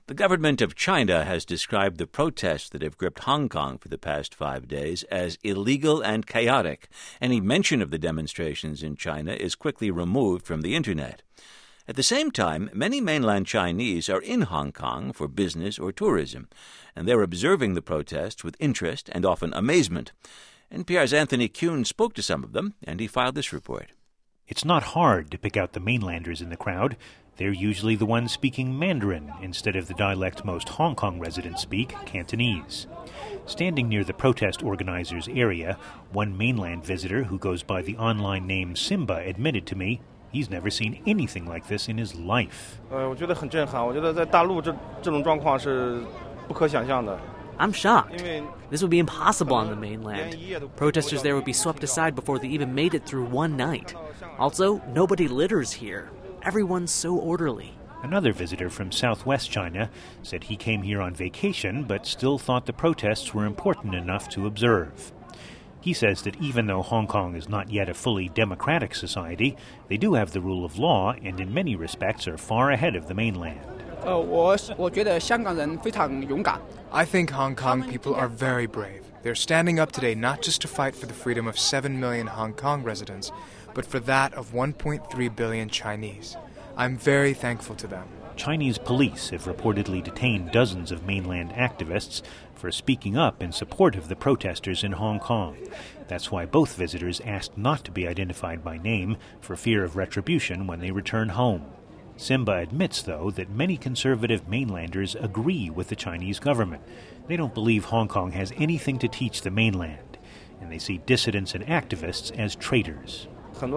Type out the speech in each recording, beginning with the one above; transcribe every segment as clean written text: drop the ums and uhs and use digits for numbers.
The government of China has described the protests that have gripped Hong Kong for the past 5 days as illegal and chaotic. Any mention of the demonstrations in China is quickly removed from the Internet. At the same time, many mainland Chinese are in Hong Kong for business or tourism, and they're observing the protests with interest and often amazement. NPR's Anthony Kuhn spoke to some of them, and he filed this report. It's not hard to pick out the mainlanders in the crowd. They're usually the ones speaking Mandarin instead of the dialect most Hong Kong residents speak, Cantonese. Standing near the protest organizers' area, one mainland visitor who goes by the online name Simba admitted to me he's never seen anything like this in his life. I'm shocked. This would be impossible on the mainland. Protesters there would be swept aside before they even made it through one night. Also, nobody litters here. Everyone's so orderly. Another visitor from southwest China said he came here on vacation but still thought the protests were important enough to observe. He says that even though Hong Kong is not yet a fully democratic society, they do have the rule of law and in many respects are far ahead of the mainland. I think Hong Kong people are very brave. They're standing up today not just to fight for the freedom of 7 million Hong Kong residents, but for that of 1.3 billion Chinese. I'm very thankful to them. Chinese police have reportedly detained dozens of mainland activists for speaking up in support of the protesters in Hong Kong. That's why both visitors asked not to be identified by name for fear of retribution when they return home. Simba admits, though, that many conservative mainlanders agree with the Chinese government. They don't believe Hong Kong has anything to teach the mainland, and they see dissidents and activists as traitors. A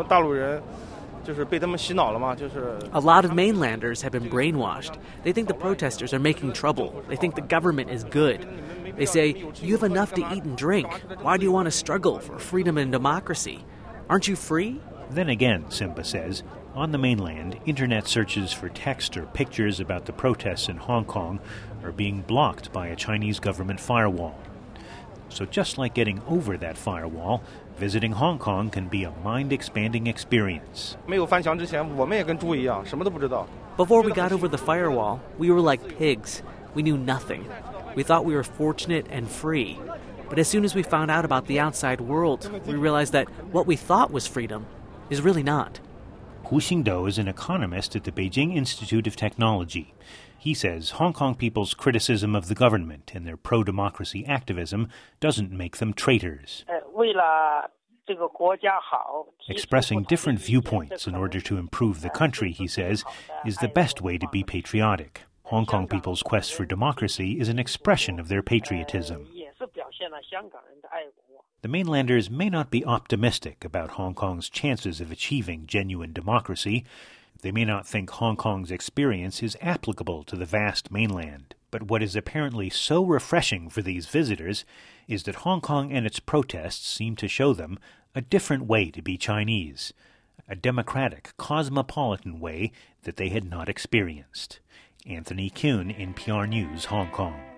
lot of mainlanders have been brainwashed. They think the protesters are making trouble. They think the government is good. They say, you have enough to eat and drink. Why do you want to struggle for freedom and democracy? Aren't you free? Then again, Simba says, on the mainland, Internet searches for text or pictures about the protests in Hong Kong are being blocked by a Chinese government firewall. So just like getting over that firewall, visiting Hong Kong can be a mind-expanding experience. Before we got over the firewall, we were like pigs. We knew nothing. We thought we were fortunate and free. But as soon as we found out about the outside world, we realized that what we thought was freedom is really not. Hu Xingdou is an economist at the Beijing Institute of Technology. He says Hong Kong people's criticism of the government and their pro-democracy activism doesn't make them traitors. Expressing different viewpoints in order to improve the country, he says, is the best way to be patriotic. Hong Kong people's quest for democracy is an expression of their patriotism. The mainlanders may not be optimistic about Hong Kong's chances of achieving genuine democracy. They may not think Hong Kong's experience is applicable to the vast mainland. But what is apparently so refreshing for these visitors is that Hong Kong and its protests seem to show them a different way to be Chinese, a democratic, cosmopolitan way that they had not experienced. Anthony Kuhn, NPR News, Hong Kong.